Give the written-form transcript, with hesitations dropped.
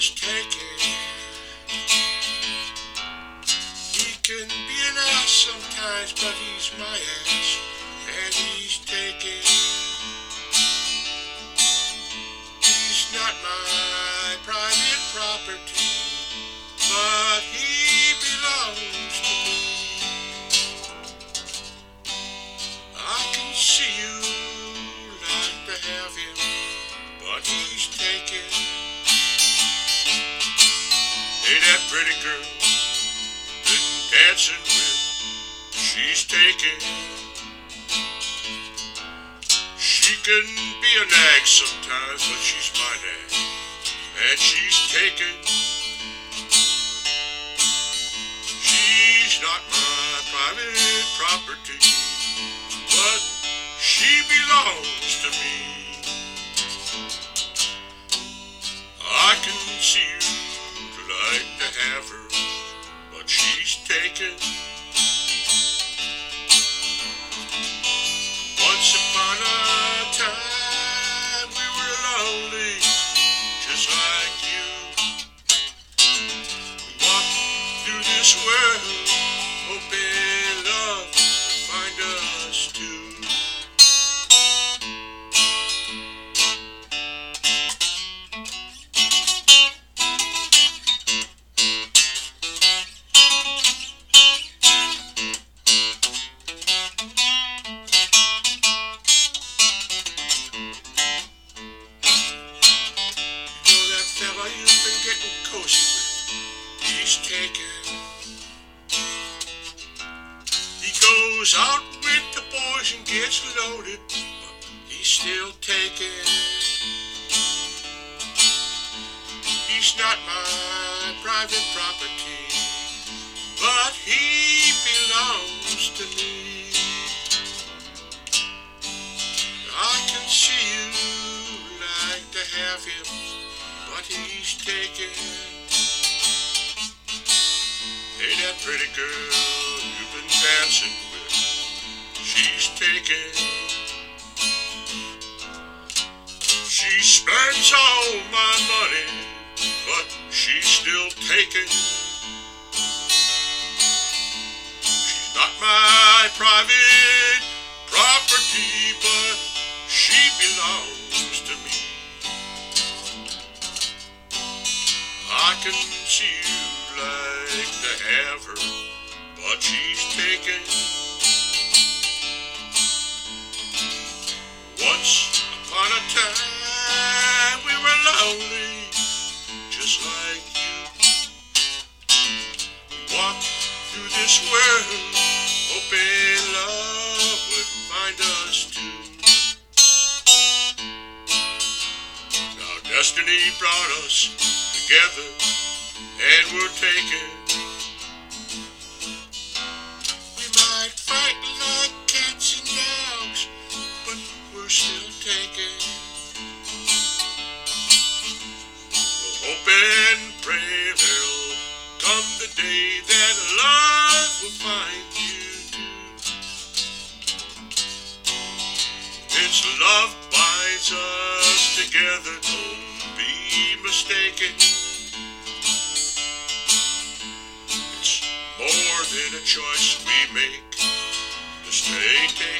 is taken. He can be an ass sometimes, but he's my ass, and he's taken. He's not my private property, but he belongs to me. I can see you like to have him, but he's taken. Hey, that pretty girl been dancing with, she's taken. She can be a nag sometimes, but she's my nag, and she's taken. She's not my private property, but she belongs to me. I can see you'd like to have her, but she's taken. Once upon a time we were lonely, just like you. We walked through this world, hoping love would find us too. You've been getting cozy with, he's taken. He goes out with the boys and gets loaded, but he's still taken. He's not my private property, but he belongs to me. I can see you like to have him, but he's taken. Hey, that pretty girl you've been dancing with, she's taken. She spends all my money, but she's still taken. She's not my private property, but she belongs to me. I can see you like to have her, but she's taken. Once upon a time we were lonely, just like you. We walked through this world, hoping love would find us too. Now destiny brought us together, and we're taken. We might fight like cats and dogs, but we're still taken. We'll hope and pray there'll come the day that love will find you too. It's love binds us together, don't be mistaken. It's more than a choice we make to stay taken.